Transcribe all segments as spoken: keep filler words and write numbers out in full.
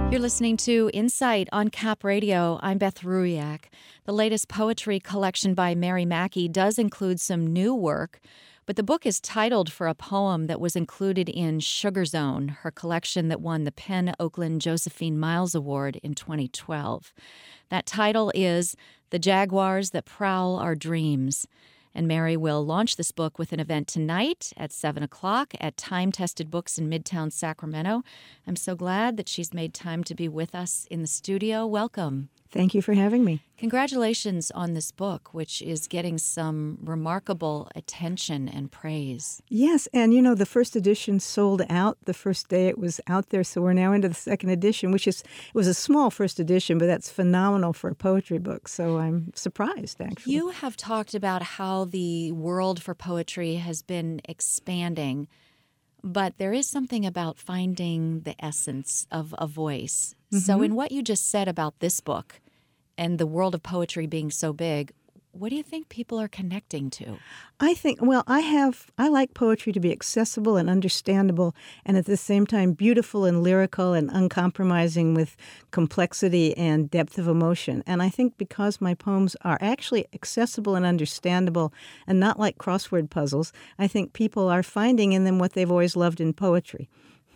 You're listening to Insight on Cap Radio. I'm Beth Ruiak. The latest poetry collection by Mary Mackey does include some new work, but the book is titled for a poem that was included in Sugar Zone, her collection that won the Penn Oakland Josephine Miles Award in twenty twelve. That title is The Jaguars That Prowl Our Dreams. And Mary will launch this book with an event tonight at seven o'clock at Time Tested Books in Midtown Sacramento. I'm so glad that she's made time to be with us in the studio. Welcome. Thank you for having me. Congratulations on this book, which is getting some remarkable attention and praise. Yes, and you know, the first edition sold out the first day it was out there, so we're now into the second edition, which is, it was a small first edition, but that's phenomenal for a poetry book, so I'm surprised, actually. You have talked about how the world for poetry has been expanding, but there is something about finding the essence of a voice. Mm-hmm. So in what you just said about this book and the world of poetry being so big, what do you think people are connecting to? I think, well, I have, I like poetry to be accessible and understandable and at the same time beautiful and lyrical and uncompromising with complexity and depth of emotion. And I think because my poems are actually accessible and understandable and not like crossword puzzles, I think people are finding in them what they've always loved in poetry.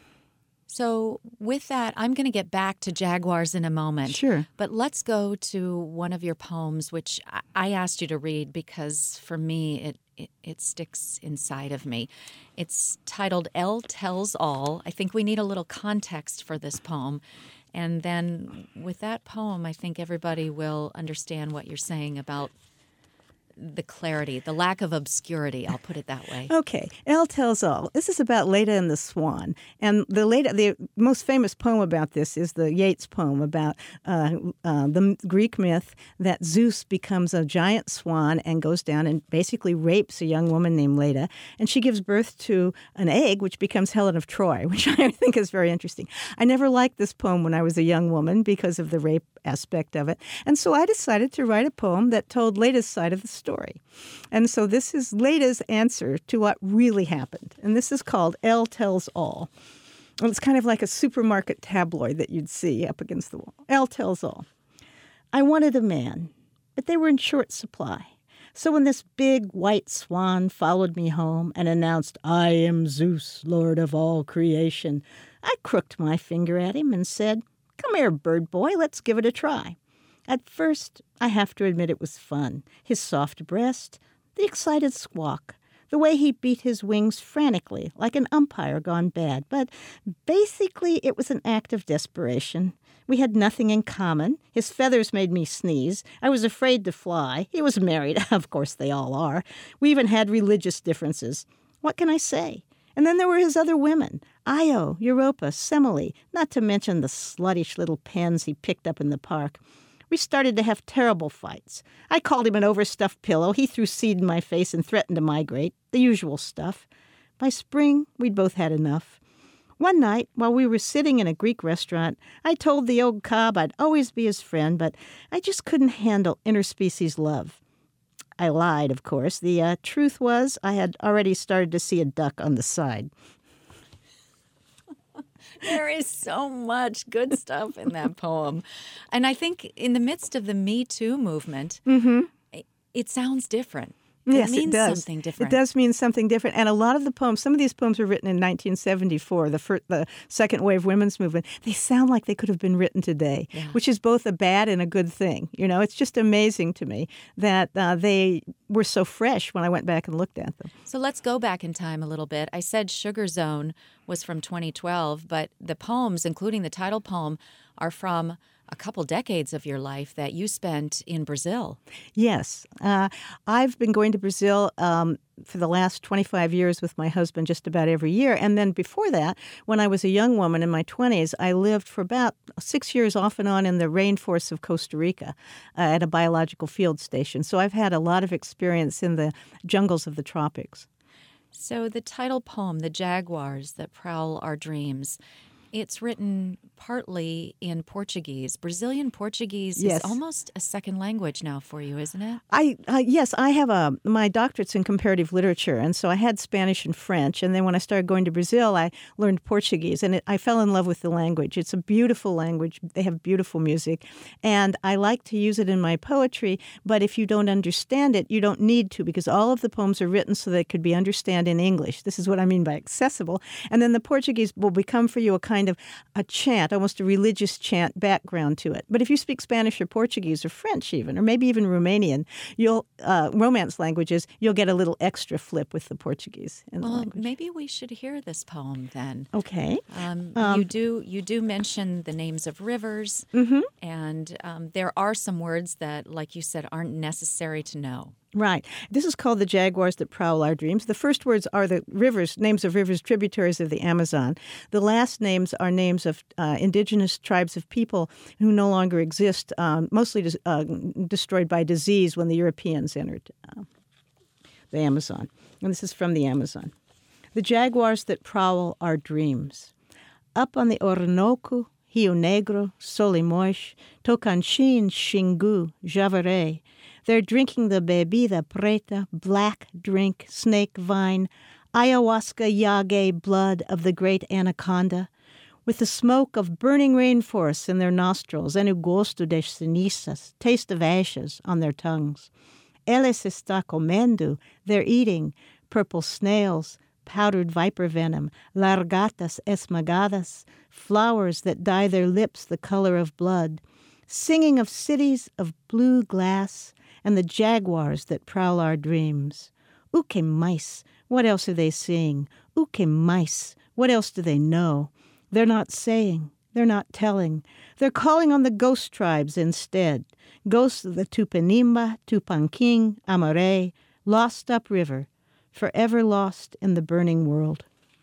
So with that, I'm going to get back to Jaguars in a moment. Sure. But let's go to one of your poems, which I asked you to read because for me, it, it, it sticks inside of me. It's titled Elle Tells All. I think we need a little context for this poem. And then with that poem, I think everybody will understand what you're saying about the clarity, the lack of obscurity, I'll put it that way. Okay. Elle Tells All. This is about Leda and the Swan. And the Leda, the most famous poem about this is the Yeats poem about uh, uh, the Greek myth that Zeus becomes a giant swan and goes down and basically rapes a young woman named Leda. And she gives birth to an egg, which becomes Helen of Troy, which I think is very interesting. I never liked this poem when I was a young woman because of the rape aspect of it. And so I decided to write a poem that told Leda's side of the story. And so this is Leda's answer to what really happened. And this is called Elle Tells All. And it's kind of like a supermarket tabloid that you'd see up against the wall. Elle Tells All. I wanted a man, but they were in short supply. So when this big white swan followed me home and announced, I am Zeus, Lord of all creation, I crooked my finger at him and said, come here, bird boy, let's give it a try. At first, I have to admit it was fun. His soft breast, the excited squawk, the way he beat his wings frantically, like an umpire gone bad. But basically, it was an act of desperation. We had nothing in common. His feathers made me sneeze. I was afraid to fly. He was married. Of course, they all are. We even had religious differences. What can I say? And then there were his other women, Io, Europa, Semele, not to mention the sluttish little pens he picked up in the park. We started to have terrible fights. I called him an overstuffed pillow. He threw seed in my face and threatened to migrate, the usual stuff. By spring, we'd both had enough. One night, while we were sitting in a Greek restaurant, I told the old cob I'd always be his friend, but I just couldn't handle interspecies love. I lied, of course. The uh, truth was I had already started to see a duck on the side. There is so much good stuff in that poem. And I think in the midst of the Me Too movement, mm-hmm. it, it sounds different. It yes, means it does. something different. It does mean something different. And a lot of the poems, some of these poems were written in nineteen seventy-four, the first, the second wave women's movement. They sound like they could have been written today, yeah. which is both a bad and a good thing. You know, it's just amazing to me that uh, they were so fresh when I went back and looked at them. So let's go back in time a little bit. I said Sugar Zone was from twenty twelve, but the poems, including the title poem, are from a couple decades of your life that you spent in Brazil. Yes. Uh, I've been going to Brazil um, for the last twenty-five years with my husband just about every year. And then before that, when I was a young woman in my twenties, I lived for about six years off and on in the rainforests of Costa Rica uh, at a biological field station. So I've had a lot of experience in the jungles of the tropics. So the title poem, The Jaguars That Prowl Our Dreams, It's written partly in Portuguese. Brazilian Portuguese Yes. is almost a second language now for you, isn't it? I uh, yes, I have a my doctorate's in comparative literature, and so I had Spanish and French. And then when I started going to Brazil, I learned Portuguese, and it, I fell in love with the language. It's a beautiful language. They have beautiful music, and I like to use it in my poetry. But if you don't understand it, you don't need to, because all of the poems are written so they could be understood in English. This is what I mean by accessible. And then the Portuguese will become for you a kind of a chant, almost a religious chant background to it. But if you speak Spanish or Portuguese or French even, or maybe even Romanian, you'll uh, Romance languages, you'll get a little extra flip with the Portuguese in the Well, language. maybe we should hear this poem then. Okay. Um, Um, you do you do mention the names of rivers, Mm-hmm. and um, there are some words that, like you said, aren't necessary to know. Right. This is called The Jaguars That Prowl Our Dreams. The first words are the rivers, names of rivers, tributaries of the Amazon. The last names are names of uh, indigenous tribes of people who no longer exist, um, mostly dis- uh, destroyed by disease when the Europeans entered uh, the Amazon. And this is from the Amazon. The jaguars that prowl our dreams. Up on the Orinoco, Rio Negro, Solimões, Tocantins, Xingu, Javaré, they're drinking the bebida preta, black drink, snake vine, ayahuasca yage blood of the great anaconda, with the smoke of burning rainforests in their nostrils and o gosto de cenizas, taste of ashes, on their tongues. Eles está comendo, they're eating, purple snails, powdered viper venom, largatas esmagadas, flowers that dye their lips the color of blood, singing of cities of blue glass, and the jaguars that prowl our dreams. O que mais? What else are they seeing? O que mais? What else do they know? They're not saying. They're not telling. They're calling on the ghost tribes instead. Ghosts of the Tupinimba, Tupanking, Amare, lost upriver, forever lost in the burning world.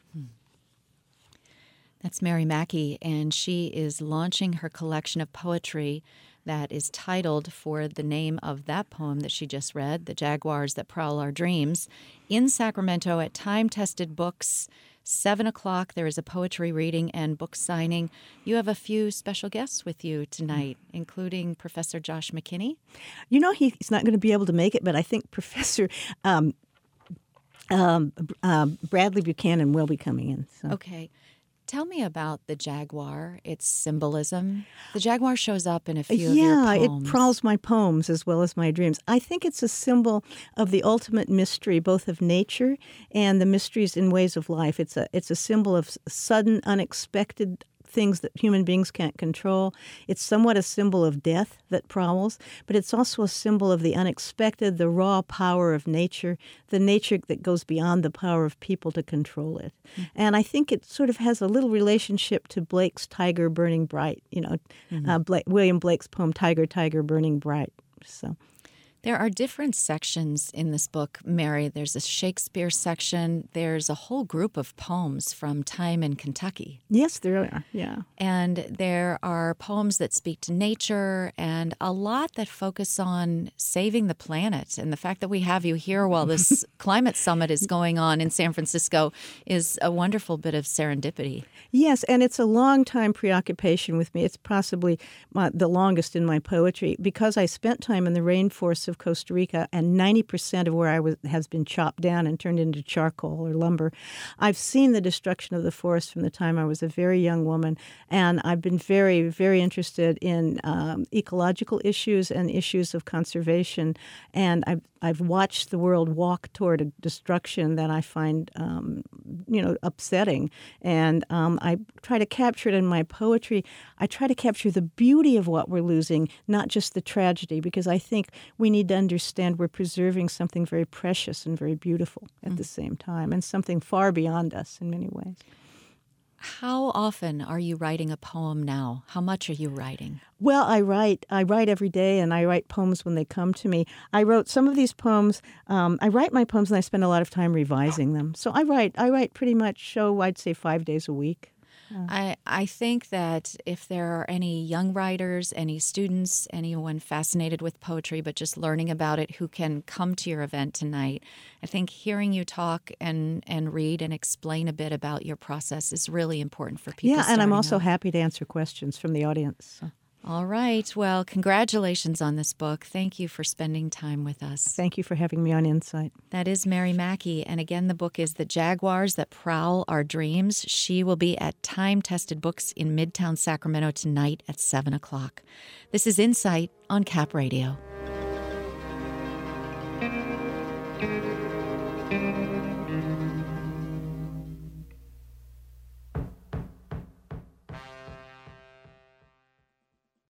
That's Mary Mackey, and she is launching her collection of poetry that is titled for the name of that poem that she just read, The Jaguars That Prowl Our Dreams, in Sacramento at Time Tested Books. Seven o'clock, there is a poetry reading and book signing. You have a few special guests with you tonight, including Professor Josh McKinney. You know, he's not going to be able to make it, but I think Professor um, um, uh, Bradley Buchanan will be coming in. So. Okay. Tell me about the jaguar, its symbolism. The jaguar shows up in a few of your Yeah, poems. it prowls my poems as well as my dreams. I think it's a symbol of the ultimate mystery, both of nature and the mysteries in ways of life. It's a it's a symbol of sudden, unexpected things that human beings can't control. It's somewhat a symbol of death that prowls, but it's also a symbol of the unexpected, the raw power of nature, the nature that goes beyond the power of people to control it. Mm-hmm. And I think it sort of has a little relationship to Blake's Tiger Burning Bright, you know, mm-hmm. uh, Blake, William Blake's poem, Tiger, Tiger Burning Bright. So. There are different sections in this book, Mary. There's a Shakespeare section. There's a whole group of poems from time in Kentucky. Yes, there are, yeah. And there are poems that speak to nature and a lot that focus on saving the planet. And the fact that we have you here while this climate summit is going on in San Francisco is a wonderful bit of serendipity. Yes, and it's a long-time preoccupation with me. It's possibly my, the longest in my poetry because I spent time in the rainforests of Costa Rica, and ninety percent of where I was has been chopped down and turned into charcoal or lumber. I've seen the destruction of the forest from the time I was a very young woman, and I've been very, very interested in um, ecological issues and issues of conservation, and I've, I've watched the world walk toward a destruction that I find, um, you know, upsetting, and um, I try to capture it in my poetry. I try to capture the beauty of what we're losing, not just the tragedy, because I think we need to understand we're preserving something very precious and very beautiful at mm. the same time, and something far beyond us in many ways. How often are you writing a poem now? How much are you writing? Well, I write. I write every day, and I write poems when they come to me. I wrote some of these poems. Um, I write my poems, and I spend a lot of time revising them. So I write. I write pretty much, oh, I'd say five days a week. I, I think that if there are any young writers, any students, anyone fascinated with poetry but just learning about it who can come to your event tonight, I think hearing you talk and, and read and explain a bit about your process is really important for people. Yeah, and I'm also out. happy to answer questions from the audience. So. All right. Well, congratulations on this book. Thank you for spending time with us. Thank you for having me on Insight. That is Mary Mackey. And again, the book is The Jaguars That Prowl Our Dreams. She will be at Time Tested Books in Midtown Sacramento tonight at seven o'clock. This is Insight on Cap Radio.